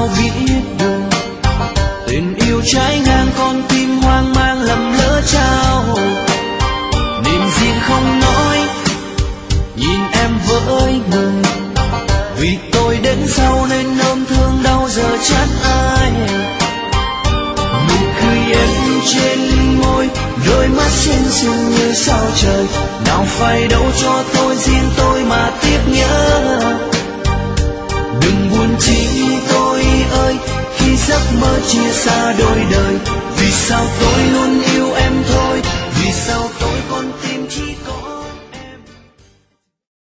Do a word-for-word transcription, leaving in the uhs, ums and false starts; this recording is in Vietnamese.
sao biết được tình yêu trái ngang con tim hoang mang lầm lỡ trao. Niềm riêng không nói nhìn em với người, vì tôi đến sau nên ôm thương đau giờ chán ai. Nụ cười em trên môi, đôi mắt xinh xinh như sao trời, nào phải đâu cho tôi riêng tôi mà tiếc nhớ. Đừng buồn chi